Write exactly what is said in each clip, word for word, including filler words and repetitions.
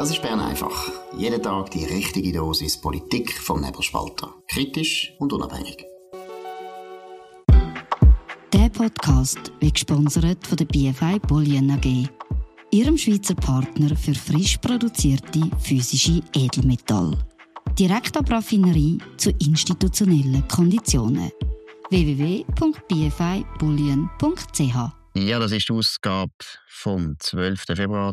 Das ist Bern einfach. Jeden Tag die richtige Dosis Politik vom Nebelspalter. Kritisch und unabhängig. Der Podcast wird gesponsert von der B F I Bullion A G, ihrem Schweizer Partner für frisch produzierte physische Edelmetalle. Direkt ab Raffinerie zu institutionellen Konditionen. w w w punkt b f i bullion punkt c h. Ja, das ist die Ausgabe vom zwölften Februar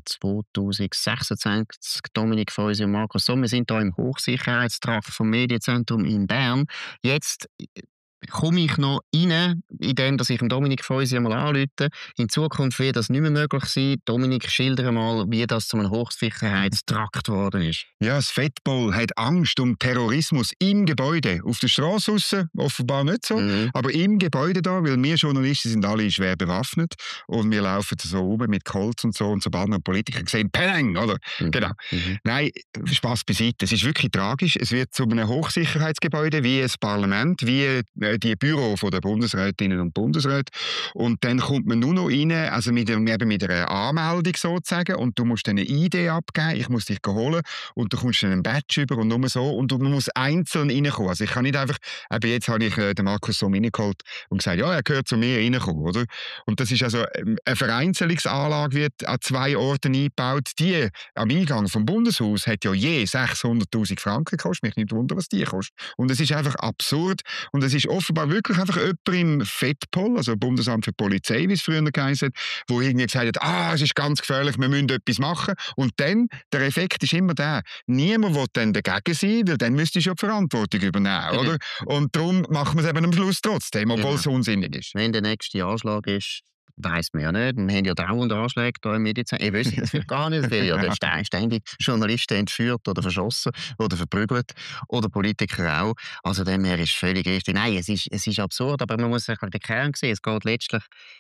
zweitausendsechsundzwanzig. Dominik Feusi und Markus Somm. Wir sind hier im Hochsicherheitstrakt vom Medienzentrum in Bern. Jetzt komme ich noch rein, indem dass ich dem Dominik Feusi einmal anrufe. In Zukunft wird das nicht mehr möglich sein. Dominik, schildere mal, wie das zu einem Hochsicherheitstrakt geworden ist. Ja, das Fettball hat Angst um Terrorismus im Gebäude. Auf der Straße draussen offenbar nicht so, mhm. aber im Gebäude da, weil wir Journalisten sind alle schwer bewaffnet und wir laufen so rum mit Colts und so und sobald wir Politiker sehen, Peng, oder? Mhm. Genau. Mhm. Nein, Spass beiseite. Es ist wirklich tragisch. Es wird zu einem Hochsicherheitsgebäude wie ein Parlament, wie die Büro der Bundesrätinnen und Bundesräte. Und dann kommt man nur noch rein, also mit, eben mit einer Anmeldung sozusagen, und du musst dann eine I D abgeben, ich muss dich holen und du kommst dann einen Badge über und nur so, und du musst einzeln reinkommen. Also ich kann nicht einfach, eben jetzt habe ich den Markus Somm reingeholt und gesagt, ja, er gehört zu mir reinkommen, oder? Und das ist also, eine Vereinzelungsanlage wird an zwei Orten eingebaut. Die am Eingang vom Bundeshaus hat ja je sechshunderttausend Franken gekostet, mich nicht wundern, was die kostet. Und es ist einfach absurd und es ist offenbar wirklich einfach jemand im Fettpol, also Bundesamt für Polizei, wie es früher geheißen hat, wo irgendwie gesagt hat, ah, es ist ganz gefährlich, wir müssen etwas machen. Und dann, der Effekt ist immer der, niemand will dann dagegen sein, weil dann müsstest du ja die Verantwortung übernehmen, mhm. oder? Und darum machen wir es eben am Schluss trotzdem, obwohl genau. es unsinnig ist. Wenn der nächste Anschlag ist, weiss man ja nicht. Wir haben ja dauernd Anschläge hier im Medizin. Ich weiß jetzt gar nicht, weil ja ständig Journalisten entführt oder verschossen oder verprügelt oder Politiker auch. Also dem her ist völlig richtig. Nein, es ist, es ist absurd, aber man muss sich den Kern sehen. Es geht letztlich,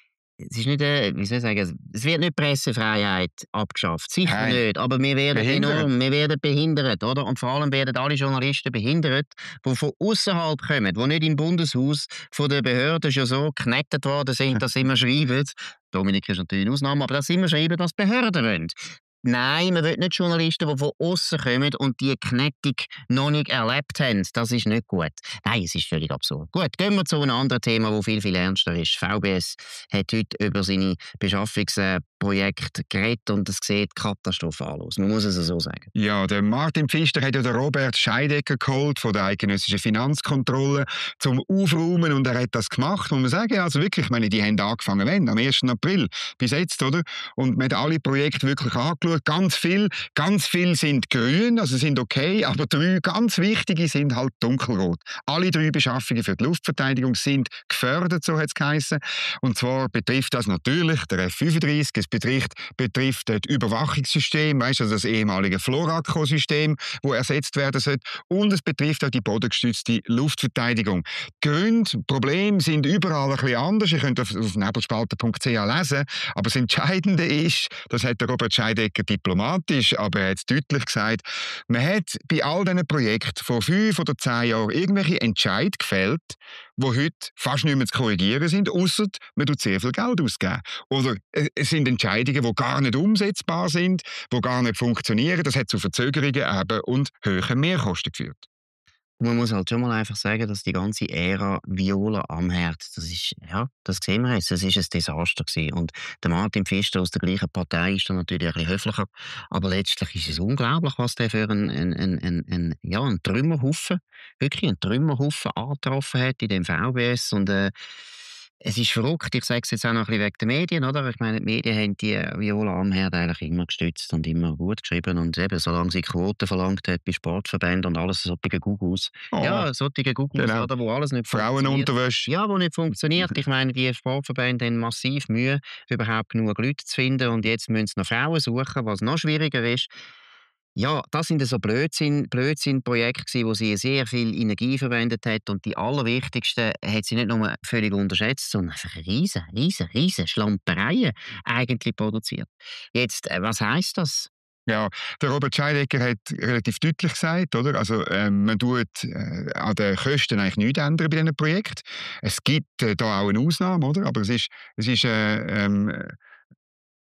es ist nicht, äh, wie soll ich sagen, es wird nicht Pressefreiheit abgeschafft, sicher Nein. nicht, aber wir werden behindert. enorm, wir werden behindert, oder? Und vor allem werden alle Journalisten behindert, die von außerhalb kommen, die nicht im Bundeshaus von den Behörden schon so geknettet worden sind, dass sie immer schreiben, Dominik ist natürlich eine Ausnahme, aber dass sie immer schreiben, dass die Behörden wollen. Nein, man will nicht Journalisten, die von außen kommen und die Knettung noch nicht erlebt haben. Das ist nicht gut. Nein, es ist völlig absurd. Gut, gehen wir zu einem anderen Thema, das viel, viel ernster ist. V B S hat heute über seine Beschaffungsprojekte geredet und es sieht katastrophal aus. Man muss es so sagen. Ja, der Martin Pfister hat ja den Robert Scheidegger geholt von der eidgenössischen Finanzkontrolle zum Aufräumen und er hat das gemacht. Und man sagen, also wirklich, ich meine, die haben angefangen, wenn? Am ersten April bis jetzt, oder? Und man hat alle Projekte wirklich angeschaut. Ganz viel, ganz viel sind grün, also sind okay, aber drei ganz wichtige sind halt dunkelrot. Alle drei Beschaffungen für die Luftverteidigung sind gefördert, so hat es geheissen. Und zwar betrifft das natürlich der F fünfunddreißig, es betrifft, betrifft das Überwachungssystem, weißt, also das ehemalige Floraco-System, das ersetzt werden sollte, und es betrifft auch die bodengestützte Luftverteidigung. Gründe, Probleme sind überall ein bisschen anders, ihr könnt auf, auf nebelspalter punkt c h lesen, aber das Entscheidende ist, das hat der Robert Scheidegger diplomatisch, aber er hat es deutlich gesagt, man hat bei all diesen Projekten vor fünf oder zehn Jahren irgendwelche Entscheidungen gefällt, die heute fast nicht mehr zu korrigieren sind, ausser man tut sehr viel Geld ausgeben. Oder es sind Entscheidungen, die gar nicht umsetzbar sind, die gar nicht funktionieren. Das hat zu Verzögerungen eben und höheren Mehrkosten geführt. Man muss halt schon mal einfach sagen, dass die ganze Ära Viola am Herd, das ist, ja, das sehen wir jetzt, das ist ein Desaster gewesen. Und der Martin Pfister aus der gleichen Partei ist dann natürlich ein bisschen höflicher, aber letztlich ist es unglaublich, was der für einen, einen, einen, einen, ja, einen Trümmerhaufen, wirklich einen Trümmerhaufen angetroffen hat in dem V B S und äh, es ist verrückt, ich sage es jetzt auch noch ein bisschen wegen den Medien, oder? Ich meine, die Medien haben die Viola Amherd eigentlich immer gestützt und immer gut geschrieben und eben, solange sie Quoten verlangt hat bei Sportverbänden und alles, solche Googles. Oh. Ja, solche Googles, genau. Oder, wo alles nicht Frauenunterwäsche. Ja, wo nicht funktioniert. Ich meine, die Sportverbände haben massiv Mühe, überhaupt genug Leute zu finden und jetzt müssen sie noch Frauen suchen, was noch schwieriger ist. Ja, das sind so Blödsinn, Blödsinn-Projekte, wo sie sehr viel Energie verwendet hat und die allerwichtigsten hat sie nicht nur völlig unterschätzt, sondern einfach riesen, riesen, riesen Schlampereien eigentlich produziert. Jetzt, was heisst das? Ja, der Robert Scheidegger hat relativ deutlich gesagt, oder? Also, ähm, man tut äh, an den Kosten eigentlich nichts ändern bei diesem Projekt. Es gibt äh, da auch eine Ausnahme, oder? Aber es ist, es ist äh, ähm,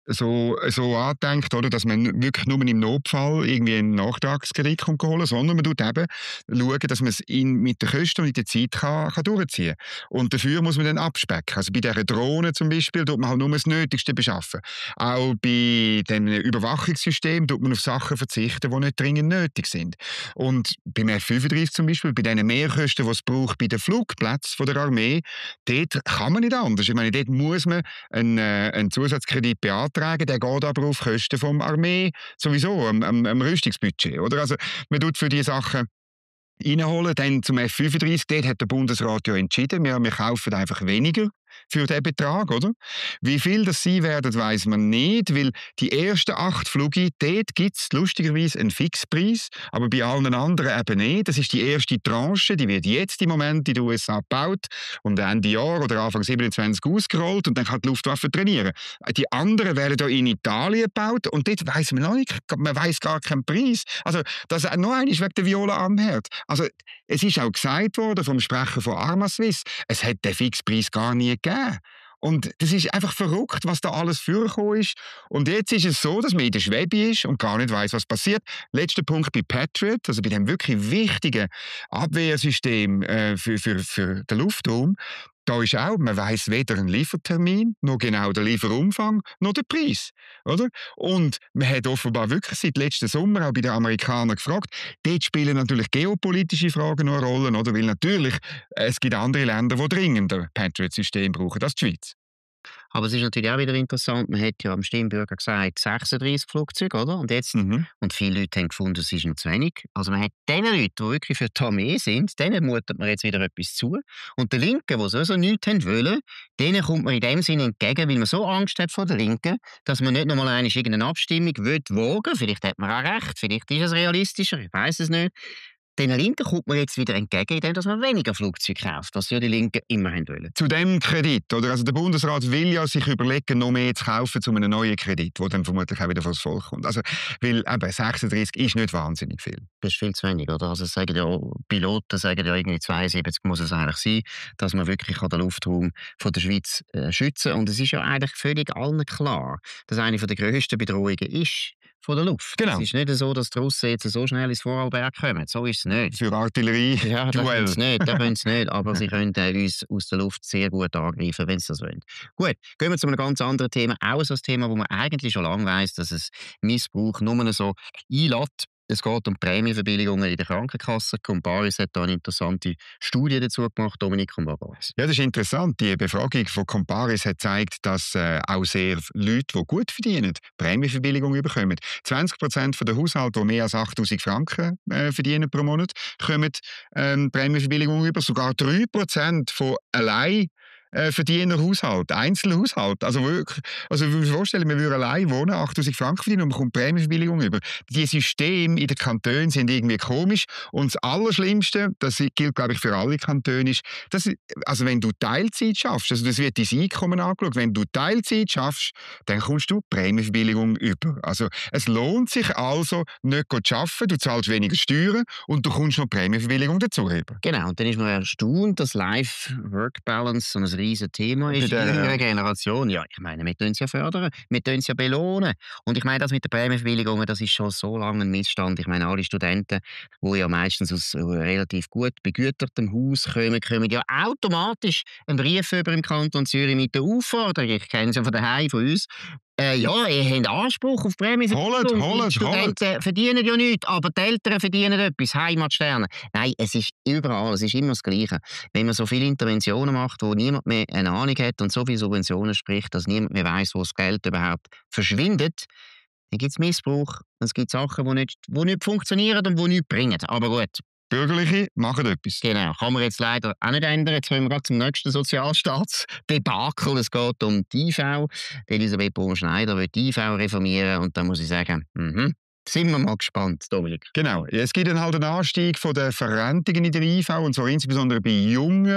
so, so andenkt, oder, dass man wirklich nur im Notfall irgendwie einen Nachtragskredit holen kann, sondern man tut eben schauen, dass man es in, mit der Kosten und mit der Zeit kann, kann durchziehen kann. Und dafür muss man dann abspecken. Also bei dieser Drohne zum Beispiel tut man halt nur das Nötigste beschaffen. Auch bei dem Überwachungssystem tut man auf Sachen verzichten, die nicht dringend nötig sind. Und beim F fünfunddreißig zum Beispiel, bei diesen Mehrkosten, die es braucht bei den Flugplätzen der Armee, dort kann man nicht anders. Ich meine, dort muss man einen, äh, einen Zusatzkredit beantragen, der geht aber auf Kosten vom Armee sowieso, am, am, am Rüstungsbudget. Oder? Also man tut für diese Sachen reinholen. Dann zum F fünfunddreißig, dort hat der Bundesrat ja entschieden, wir, wir kaufen einfach weniger für diesen Betrag, oder? Wie viel das sein werden, weiss man nicht, weil die ersten acht Flüge, dort gibt es lustigerweise einen Fixpreis, aber bei allen anderen eben nicht. Das ist die erste Tranche, die wird jetzt im Moment in den U S A gebaut und Ende Jahr oder Anfang siebenundzwanzig ausgerollt und dann kann die Luftwaffe trainieren. Die anderen werden ja in Italien gebaut und dort weiss man noch nicht, man weiss gar keinen Preis. Also das ist noch einmal wegen der Viola am Herd. Also es ist auch gesagt worden vom Sprecher von Arma-Swiss, es hat den Fixpreis gar nie gegeben. Und das ist einfach verrückt, was da alles vorgekommen ist. Und jetzt ist es so, dass man in der Schwebe ist und gar nicht weiss, was passiert. Letzter Punkt bei Patriot, also bei dem wirklich wichtigen Abwehrsystem äh, für, für, für den Luftraum. Da ist auch, man weiss weder einen Liefertermin, noch genau den Lieferumfang, noch den Preis. Oder? Und man hat offenbar wirklich seit letzten Sommer auch bei den Amerikanern gefragt. Dort spielen natürlich geopolitische Fragen noch eine Rolle, oder? Weil natürlich äh, es gibt andere Länder, die dringender Patriot-System brauchen als die Schweiz. Aber es ist natürlich auch wieder interessant, man hat ja am Stimmbürger gesagt, sechsunddreißig Flugzeuge, oder? Und, jetzt, Mhm. und viele Leute haben gefunden, es ist noch zu wenig. Also man hat den Leuten, die wirklich für die Armee sind, denen mutet man jetzt wieder etwas zu. Und den Linken, die sowieso nichts haben wollen, denen kommt man in dem Sinne entgegen, weil man so Angst hat vor den Linken, dass man nicht noch mal eine irgendeine Abstimmung will wagen. Vielleicht hat man auch recht, vielleicht ist es realistischer, ich weiß es nicht. Den Linken kommt man jetzt wieder entgegen, indem man weniger Flugzeuge kauft, was ja die Linken immer haben wollen. Zu dem Kredit, oder? Also der Bundesrat will ja sich überlegen, noch mehr zu kaufen zu einem neuen Kredit, der dann vermutlich auch wieder vor das Volk kommt. Also, weil eben sechsunddreißig ist nicht wahnsinnig viel. Das ist viel zu wenig, oder? Also sagen ja, Piloten sagen ja irgendwie zweiundsiebzig muss es eigentlich sein, dass man wirklich den Luftraum von der Schweiz äh, schützen kann. Und es ist ja eigentlich völlig allen klar, dass eine der grössten Bedrohungen ist von der Luft. Genau. Es ist nicht so, dass die Russen jetzt so schnell ins Vorarlberg kommen. So ist es nicht. Für Artillerie, Ja, das Duell. können sie nicht, das können sie nicht, aber sie können äh, uns aus der Luft sehr gut angreifen, wenn sie das wollen. Gut, gehen wir zu einem ganz anderen Thema. Auch so ein Thema, wo man eigentlich schon lange weiss, dass es Missbrauch nur so einlässt. Es geht um Prämienverbilligungen in der Krankenkasse. Comparis hat da eine interessante Studie dazu gemacht. Dominik Comparis. Ja, das ist interessant. Die Befragung von Comparis hat gezeigt, dass äh, auch sehr Leute, die gut verdienen, Prämienverbilligung bekommen. zwanzig Prozent der Haushalte, die mehr als achttausend Franken äh, verdienen pro Monat, bekommen ähm, Prämienverbilligung über. Sogar drei Prozent von allein äh, verdiener Haushalt, Einzelhaushalt. Also wirklich, also ich würde mir vorstellen, wir würden allein wohnen, achttausend Franken verdienen und bekommt Prämienverbilligung über. Die Systeme in den Kantonen sind irgendwie komisch. Und das Allerschlimmste, das gilt, glaube ich, für alle Kantone, ist, dass, also wenn du Teilzeit schaffst, also das wird dein Einkommen angeschaut, wenn du Teilzeit schaffst, dann kommst du Prämienverbilligung über. Also es lohnt sich also, nicht zu arbeiten, du zahlst weniger Steuern und du kommst noch Prämienverbilligung dazu über. Genau, und dann ist man erstaunt, dass Life-Work-Balance so ein riesen Thema ist in der, der jüngeren ja. Generation. Ja, ich meine, wir tun es ja fördern, wir tun es ja belohnen. Und ich meine, das mit den Prämienverbilligungen, das ist schon so lange ein Missstand. Ich meine, alle Studenten, die ja meistens aus äh, relativ gut begütertem Haus kommen, kommen ja automatisch einen Brief über im Kanton Zürich mit der Aufforderung, ich kenne es ja von daheim, von uns, Äh, ja, ihr habt Anspruch auf Prämienverbilligung. Holt, holt, Die Studenten holt. verdienen ja nichts, aber die Eltern verdienen etwas, Heimatsterne. Nein, es ist überall, es ist immer das Gleiche. Wenn man so viele Interventionen macht, wo niemand mehr eine Ahnung hat und so viele Subventionen spricht, dass niemand mehr weiss, wo das Geld überhaupt verschwindet, dann gibt es Missbrauch. Es gibt Sachen, die nicht, die nicht funktionieren und die nichts bringen. Aber gut. Bürgerliche machen etwas. Genau, kann man jetzt leider auch nicht ändern. Jetzt kommen wir gerade zum nächsten Sozialstaatsdebakel. Es geht um die I V. Die Elisabeth Bohn-Schneider will die I V reformieren und da muss ich sagen, mhm. Sind wir mal gespannt, Dominik. Genau. Es gibt dann halt einen Anstieg von der Verrentungen in der I V und zwar insbesondere bei jungen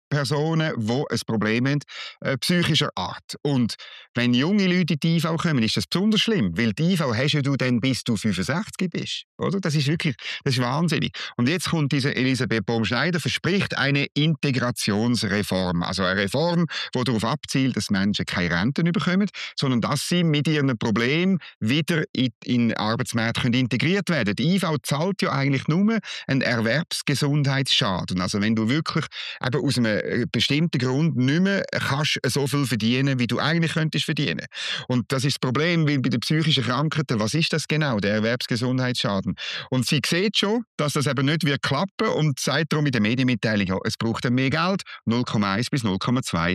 Personen, die ein Problem haben, äh, psychischer Art. Und wenn junge Leute in die I V kommen, ist das besonders schlimm, weil die I V hast ja du dann, bis du fünfundsechzig bist. Oder? Das ist wirklich, das ist wahnsinnig. Und jetzt kommt diese Elisabeth Baum-Schneider, verspricht eine Integrationsreform. Also eine Reform, die darauf abzielt, dass Menschen keine Renten bekommen, sondern dass sie mit ihren Problemen wieder in, in den Arbeitsmarkt können integriert werden. Die I V zahlt ja eigentlich nur einen Erwerbsgesundheitsschaden. Also wenn du wirklich eben aus einem bestimmten Grund nicht mehr kannst so viel verdienen, wie du eigentlich könntest verdienen. Und das ist das Problem, weil bei den psychischen Krankheiten, was ist das genau, der Erwerbsgesundheitsschaden? Und sie sieht schon, dass das eben nicht wird klappen und sagt darum in der Medienmitteilung, ja, es braucht dann mehr Geld, null Komma eins bis null Komma zwei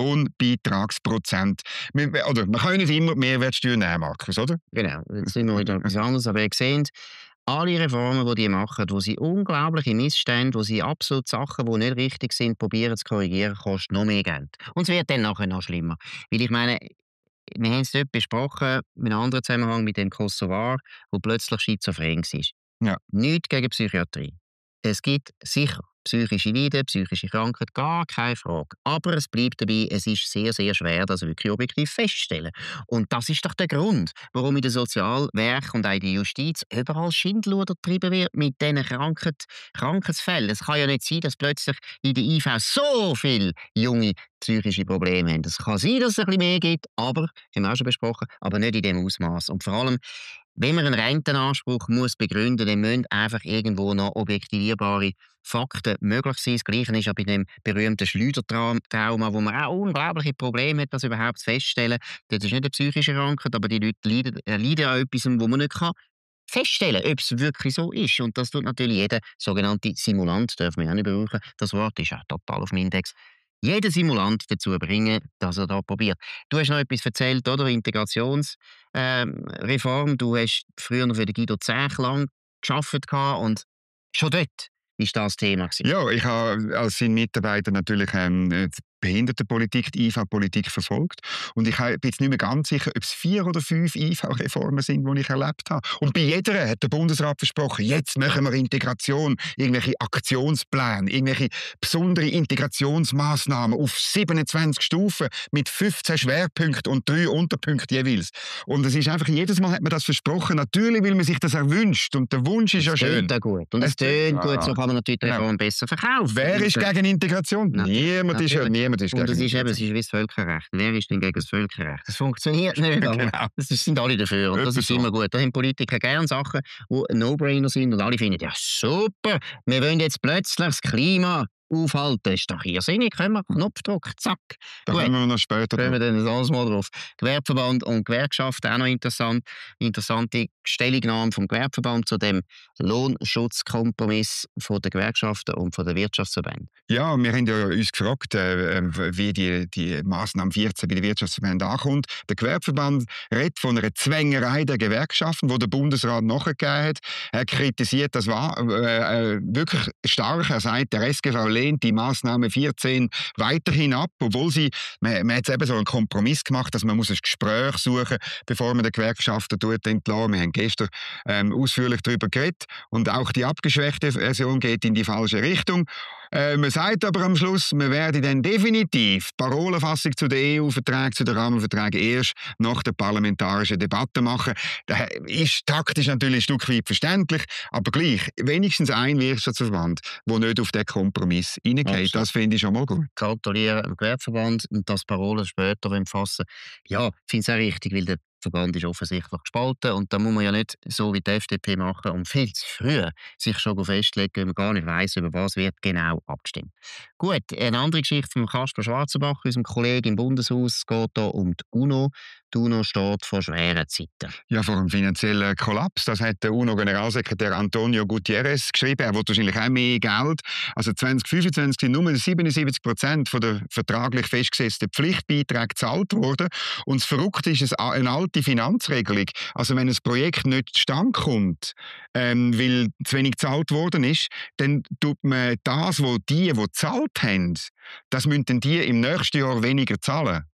Lohnbeitragsprozent. Oder man kann nicht immer Mehrwertsteuer nehmen, Markus, oder? Genau, jetzt sind wir wieder etwas anderes, aber ihr seht, alle Reformen, die die machen, wo sie unglaubliche Missstände, wo sie absolut Sachen, die nicht richtig sind, probieren zu korrigieren, kostet noch mehr Geld. Und es wird dann nachher noch schlimmer. Weil ich meine, wir haben es dort besprochen, mit einem anderen Zusammenhang mit dem Kosovar, der plötzlich schizophren war. Ja. Nichts gegen Psychiatrie. Es gibt sicher psychische Leiden, psychische Krankheit, gar keine Frage. Aber es bleibt dabei, es ist sehr, sehr schwer, das wirklich objektiv festzustellen. Und das ist doch der Grund, warum in den Sozialwerken und auch in der Justiz überall Schindluder getrieben wird mit diesen Krankheit, Krankheitsfällen. Es kann ja nicht sein, dass plötzlich in der I V so viele junge psychische Probleme haben. Es kann sein, dass es ein bisschen mehr gibt, aber, haben wir auch schon besprochen, aber nicht in dem Ausmaß. Und vor allem, wenn man einen Rentenanspruch muss begründen, dann müssen einfach irgendwo noch objektivierbare Fakten möglich sein. Das Gleiche ist ja bei dem berühmten Schleudertrauma, wo man auch unglaubliche Probleme hat, das überhaupt festzustellen. Das ist nicht eine psychische Krankheit, aber die Leute leiden, äh, leiden an etwas, wo man nicht kann feststellen kann, ob es wirklich so ist. Und das tut natürlich jeder sogenannte Simulant, dürfen wir auch nicht brauchen. Das Wort ist auch total auf dem Index. Jeden Simulant dazu bringen, dass er da probiert. Du hast noch etwas erzählt, oder? Integrationsreform. Ähm, du hast früher für den Guido Zech lang gearbeitet und schon dort ist das Thema gewesen. Ja, ich habe als sein Mitarbeiter natürlich ähm, die Behindertenpolitik, die I V-Politik verfolgt. Und ich bin jetzt nicht mehr ganz sicher, ob es vier oder fünf I V-Reformen sind, die ich erlebt habe. Und bei jeder hat der Bundesrat versprochen, jetzt machen wir Integration, irgendwelche Aktionspläne, irgendwelche besondere Integrationsmaßnahmen auf siebenundzwanzig Stufen mit fünfzehn Schwerpunkten und drei Unterpunkten jeweils. Und es ist einfach, jedes Mal hat man das versprochen, natürlich, weil man sich das erwünscht. Und der Wunsch ist ja schön. Das gut. Und es tönt gut, so kann man natürlich die Reform besser verkaufen. Wer ist gegen Integration? Na, niemand ist ja niemand ist und gegen das ist eben, es Integration. ist wie das Völkerrecht. Wer ist denn gegen das Völkerrecht? Das funktioniert nicht. Aber Genau. das sind alle dafür. Und das Etwas ist immer gut. Da haben Politiker gerne Sachen, die ein No-Brainer sind und alle finden, ja super, wir wollen jetzt plötzlich das Klima aufhalten. Ist doch irrsinnig. Können wir Knopfdruck, zack. Da Gut. kommen wir noch später Können wir drauf. dann alles mal drauf. Gewerbeverband und Gewerkschaft, auch noch interessant. Interessante Stellungnahme vom Gewerbeverband zu dem Lohnschutzkompromiss von der Gewerkschaften und von der Wirtschaftsverbände. Ja, wir haben ja uns gefragt, äh, wie die, die Massnahme vierzehn bei den Wirtschaftsverbänden ankommt. Der Gewerbeverband redet von einer Zwängerei der Gewerkschaften, die der Bundesrat nachgegeben hat. Er kritisiert das war, äh, wirklich stark. Er sagt, der S G V lehnt die Massnahme vierzehn weiterhin ab, obwohl sie, man, man hat eben so einen Kompromiss gemacht, dass man muss ein Gespräch suchen, bevor man den Gewerkschaften entlassen. Wir haben gestern ähm, ausführlich darüber geredet und auch die abgeschwächte Version geht in die falsche Richtung. Äh, man sagt aber am Schluss, man werde dann definitiv die Parolenfassung zu den E U-Verträgen, zu den Rahmenverträgen erst nach der parlamentarischen Debatte machen. Das ist taktisch natürlich ein Stück weit verständlich, aber gleich, wenigstens ein Wirtschaftsverband, der nicht auf den Kompromiss hineingeht. Das finde ich schon mal gut. Gratulieren dem Gewerbeverband und das Parolen später fassen. Ja, ich finde es auch richtig, weil der Verband ist offensichtlich gespalten und da muss man ja nicht so wie die F D P machen und viel zu früh sich schon festlegen, wenn man gar nicht weiss, über was wird genau abgestimmt. Gut, eine andere Geschichte von Kasper Schwarzenbach, unserem Kollegen im Bundeshaus. Es geht hier um die UNO. Die UNO steht vor schweren Zeiten. Ja, vor einem finanziellen Kollaps. Das hat der UNO-Generalsekretär Antonio Guterres geschrieben. Er will wahrscheinlich auch mehr Geld. Also zwanzig fünfundzwanzig sind nur siebenundsiebzig Prozent der vertraglich festgesetzten Pflichtbeiträge gezahlt worden. Und das Verrückte ist, es eine alte Finanzregelung. Also wenn ein Projekt nicht zustande kommt, ähm, weil zu wenig gezahlt worden ist, dann tut man das, was die, die gezahlt haben, das müssen die im nächsten Jahr weniger zahlen.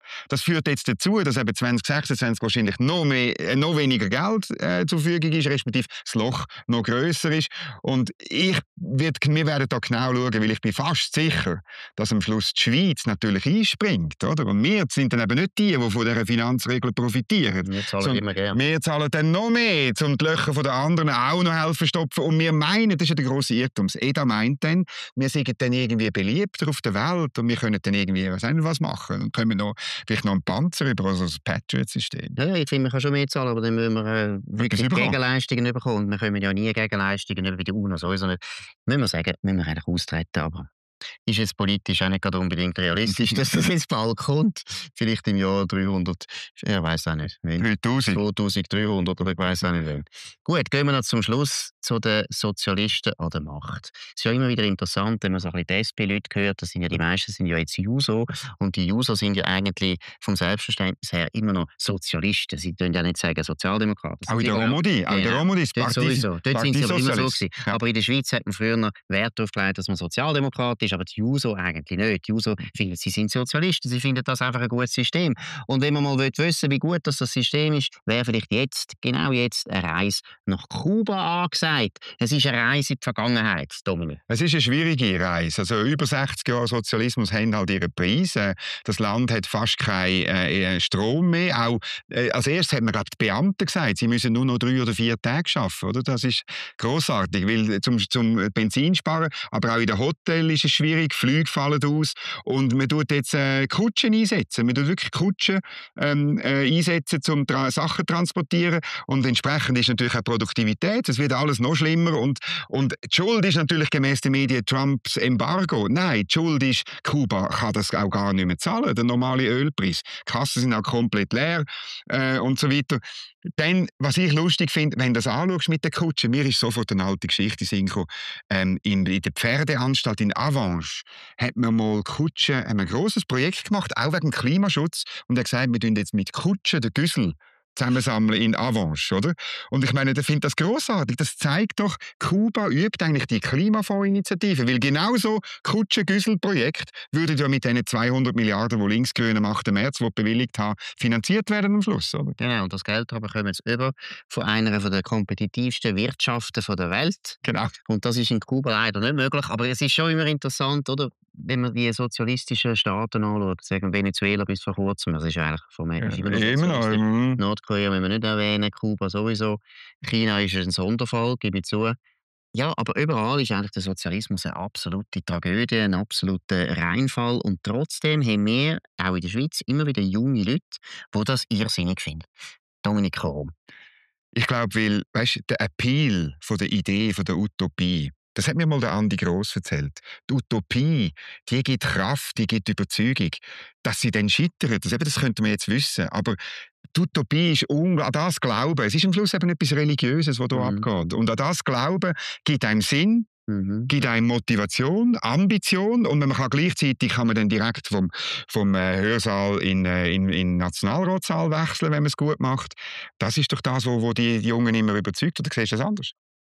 Das führt jetzt dazu, dass eben zwanzig sechsundzwanzig wahrscheinlich noch, mehr, äh, noch weniger Geld äh, zur Verfügung ist, respektive das Loch noch grösser ist. Und ich wird, wir werden da genau schauen, weil ich bin fast sicher, dass am Schluss die Schweiz natürlich einspringt. Oder? Und wir sind dann eben nicht die, die von dieser Finanzregel profitieren. Wir zahlen immer gerne. Wir zahlen dann noch mehr, um die Löcher der anderen auch noch helfen zu stopfen. Und wir meinen, das ist ja der grosse Irrtum. Das E D A meint dann, wir sind dann irgendwie beliebter auf der Welt und wir können dann irgendwie was, was machen. Und können wir noch, vielleicht noch einen Panzer über also das Patriot-System. Ja, ich finde, man kann schon mehr zahlen, aber dann müssen wir äh, wirklich Gegenleistungen bekommen. Wir können ja nie Gegenleistungen über die UNO sowieso nicht. Müssen wir sagen, müssen wir eigentlich austreten, aber ist jetzt politisch auch nicht gerade unbedingt realistisch, dass das ins Ball kommt. Vielleicht im Jahr dreihundert, ich weiß auch nicht. dreitausend. zweitausenddreihundert oder ich weiß auch nicht. Wen. Gut, gehen wir noch zum Schluss zu den Sozialisten an der Macht. Es ist ja immer wieder interessant, wenn man so ein bisschen die S P-Leute hört, das sind ja die meisten sind ja jetzt Juso und die Juso sind ja eigentlich vom Selbstverständnis her immer noch Sozialisten. Sie können ja nicht sagen Sozialdemokraten. Auch in der Romodi, auch in der Romodi ist Dort sowieso. Dort sind sie aber immer so gewesen. Ja. Aber in der Schweiz hat man früher noch Wert darauf gelegt, dass man Sozialdemokrat ist, aber die Juso eigentlich nicht. Die Juso finden, sie sind Sozialisten, sie finden das einfach ein gutes System. Und wenn man mal wissen will, wie gut das, das System ist, wäre vielleicht jetzt, genau jetzt, eine Reise nach Kuba angesagt. Es ist eine Reise in die Vergangenheit, Dominik. Es ist eine schwierige Reise. Also über sechzig Jahre Sozialismus haben halt ihren Preis. Das Land hat fast keinen äh, Strom mehr. Auch, äh, als erstes hat man, glaube ich, die Beamten gesagt, sie müssen nur noch drei oder vier Tage arbeiten. Oder? Das ist grossartig, weil zum, zum Benzin sparen, aber auch in den Hotels ist es schwierig, Flüge fallen aus und man tut jetzt äh, Kutschen einsetzen. Man tut wirklich Kutschen ähm, äh, einsetzen, um tra- Sachen zu transportieren und entsprechend ist natürlich auch Produktivität. Es wird alles noch schlimmer und, und die Schuld ist natürlich gemäss den Medien Trumps Embargo. Nein, die Schuld ist, Kuba kann das auch gar nicht mehr zahlen, der normale Ölpreis. Die Kassen sind auch komplett leer äh, und so weiter. Dann, was ich lustig finde, wenn du das anschaust mit den Kutschen, mir ist sofort eine alte Geschichte in den Sinn gekommen. Ähm, in, in der Pferdeanstalt in Avange hat man mal Kutschen, haben ein grosses Projekt gemacht, auch wegen Klimaschutz, und hat gesagt, wir tun jetzt mit Kutschen den Güssel zusammensammeln in Avange, oder? Und ich meine, ich finde das grossartig. Das zeigt doch, Kuba übt eigentlich die Klimafondsinitiative, weil genauso Kutschen-Güssel-Projekt würde ja mit diesen zweihundert Milliarden, die Linksgrüne am achten März bewilligt haben, finanziert werden am Schluss, oder? Genau, und das Geld bekommen sie über von einer der kompetitivsten Wirtschaften der Welt. Genau. Und das ist in Kuba leider nicht möglich. Aber es ist schon immer interessant, oder? Wenn man die sozialistischen Staaten anschaut, sagen Venezuela bis vor kurzem, das ist eigentlich von mir Ja, immer noch immer noch. Mm. Nordkorea müssen wir nicht erwähnen, Kuba sowieso. China ist ein Sonderfall, gebe ich zu. Ja, aber überall ist eigentlich der Sozialismus eine absolute Tragödie, ein absoluter Reinfall. Und trotzdem haben wir, auch in der Schweiz, immer wieder junge Leute, die das irrsinnig finden. Dominik, warum? Ich glaube, weil, weißt, der Appeal von der Idee, von der Utopie, das hat mir mal der Andi Gross erzählt. Die Utopie, die gibt Kraft, die gibt Überzeugung. Dass sie dann scheitern, das, eben, das könnte man jetzt wissen. Aber die Utopie ist un- an das Glauben. Es ist am Schluss eben etwas Religiöses, was hier Mhm. abgeht. Und an das Glauben gibt einem Sinn, Mhm. gibt einem Motivation, Ambition, und man kann gleichzeitig kann man dann direkt vom, vom äh, Hörsaal in äh, in, in Nationalratssaal wechseln, wenn man es gut macht. Das ist doch das, wo, wo die Jungen immer überzeugt. Oder siehst du das anders?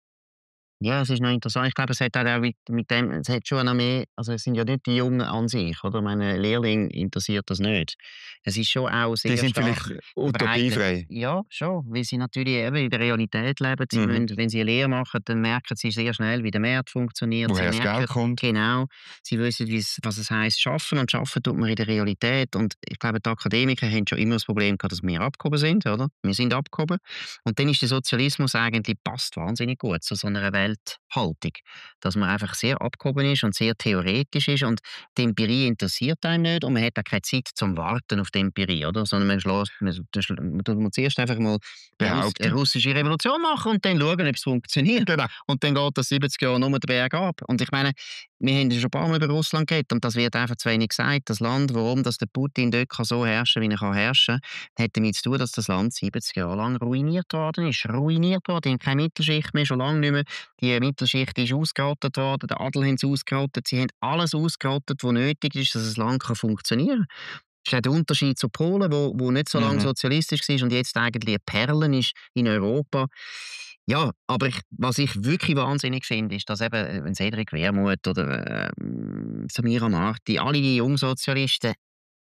Ja, es ist noch interessant. Ich glaube, es hat auch mit, mit dem, es hat schon noch mehr, also es sind ja nicht die Jungen an sich, oder? Meine Lehrling interessiert das nicht. Es ist schon auch sehr Die sind stark vielleicht utopiefrei. Ja, schon, weil sie natürlich eben in der Realität leben. Sie Mhm. müssen, wenn sie eine Lehre machen, dann merken sie sehr schnell, wie der Markt funktioniert. Woher sie das merken, Geld kommt. Genau. Sie wissen, wie's- was es heisst, schaffen, und schaffen tut man in der Realität. Und ich glaube, die Akademiker haben schon immer das Problem gehabt, dass wir abgehoben sind, oder? Wir sind abgehoben. Und dann ist der Sozialismus eigentlich, passt wahnsinnig gut zu so einer Welthaltung. Dass man einfach sehr abgehoben ist und sehr theoretisch ist, und die Empirie interessiert einem nicht, und man hat auch keine Zeit zum Warten auf die Empirie, oder? Sondern man schlägt, man, man tut man zuerst einfach mal eine, Russ Behaupten. eine russische Revolution machen und dann schauen, ob es funktioniert. Genau. Und dann geht das siebzig Jahre nur den Berg ab. Und ich meine, wir haben ja schon ein paar Mal über Russland geredet, und das wird einfach zu wenig gesagt. Das Land, warum dass der Putin dort kann so herrschen kann, wie er kann herrschen kann, hat damit zu tun, dass das Land siebzig Jahre lang ruiniert worden ist. Ruiniert worden. Die haben keine Mittelschicht mehr, schon lange nicht mehr. Die Mittelschicht ist ausgerottet worden, der Adel haben sie ausgerottet. Sie haben alles ausgerottet, was nötig ist, dass das Land kann funktionieren kann. Das ist auch der Unterschied zu Polen, wo, wo nicht so lange Mhm. sozialistisch war und jetzt eigentlich eine Perle ist in Europa. Ja, aber ich, was ich wirklich wahnsinnig finde, ist, dass eben ein Cedric Wermuth oder äh, Samira Marti, alle die Jungsozialisten,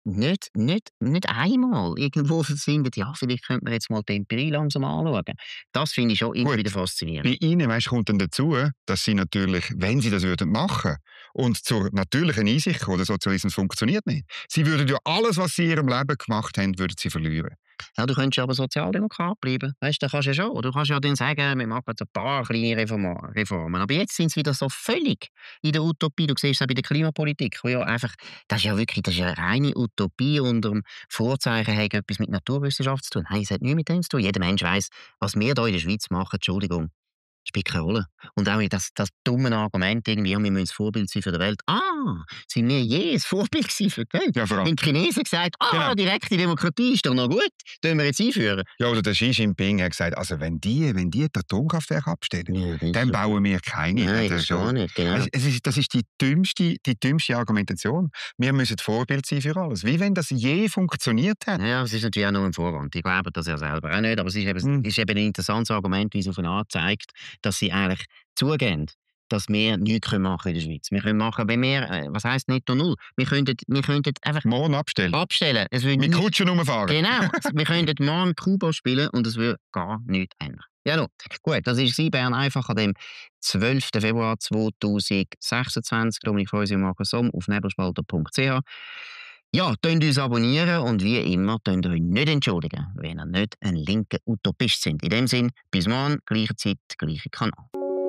nicht, nicht, nicht einmal irgendwo versinkt, ja, vielleicht könnte man jetzt mal die Empirie langsam anschauen. Das finde ich schon immer Gut. wieder faszinierend. Bei Ihnen weißt, kommt dann dazu, dass Sie natürlich, wenn Sie das würden machen und zur natürlichen Einsicht kommen, der Sozialismus funktioniert nicht. Sie würden ja alles, was Sie in Ihrem Leben gemacht haben, würden Sie verlieren. Ja, du könntest aber Sozialdemokrat bleiben. Weißt du, das kannst du ja schon. Du kannst ja dann sagen, wir machen ein paar kleine Reformen. Aber jetzt sind sie wieder so völlig in der Utopie. Du siehst es auch bei der Klimapolitik, wo ja einfach, das ist ja wirklich, das ist eine reine Utopie unter dem Vorzeichen, hat etwas mit Naturwissenschaft zu tun. Nein, es hat nichts mit dem zu tun. Jeder Mensch weiss, was wir hier in der Schweiz machen, Entschuldigung, spielt keine Rolle. Und auch das, das dumme Argument, irgendwie, ja, wir müssen ein Vorbild sein für die Welt. Ah, sind wir je ein Vorbild sein für die Welt? Ja, vor allem. Haben die Chinesen gesagt, ah, Genau. direkte Demokratie ist doch noch gut, können wir jetzt einführen. Ja, oder der Xi Jinping hat gesagt, also wenn die, wenn die, die Atomkraftwerke abstellen, Ja, dann bauen wir keine. Nein, das das ist schon- gar nicht, genau. Also, es ist, das ist die dümmste, die dümmste Argumentation. Wir müssen Vorbild sein für alles. Wie wenn das je funktioniert hat. Ja, es ist natürlich auch nur ein Vorwand. Ich glaube das ja selber auch nicht. Aber es ist eben, Hm. ist eben ein interessantes Argument, wie es auf eine Art zeigt, dass sie eigentlich zugeben, dass wir nichts machen können in der Schweiz. Wir können machen, wenn wir, äh, was heisst netto null? Wir könnten, wir könnten einfach Morgen abstellen. abstellen. Es würde Mit nicht- Kutschen rumfahren. Genau. Wir könnten morgen Kuba spielen und es würde gar nichts ändern. Ja, no. Gut, das ist sie, Bern einfach an dem zwölften Februar zweitausendsechsundzwanzig. Dominik Feusi und Markus Somm auf nebelspalter punkt c h. Ja, könnt uns abonnieren und wie immer könnt ihr euch nicht entschuldigen, wenn ihr nicht ein linker Utopist sind. In dem Sinn, bis morgen, gleiche Zeit, gleicher Kanal.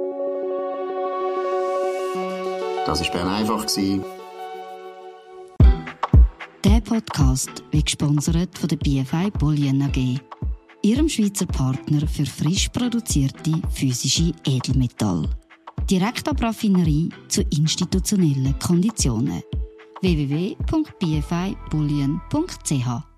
Das war Bern einfach. Der Podcast wird gesponsert von der B F I Bollion A G, Ihrem Schweizer Partner für frisch produzierte physische Edelmetalle. Direkt ab Raffinerie zu institutionellen Konditionen. w w w punkt b f i bullion punkt c h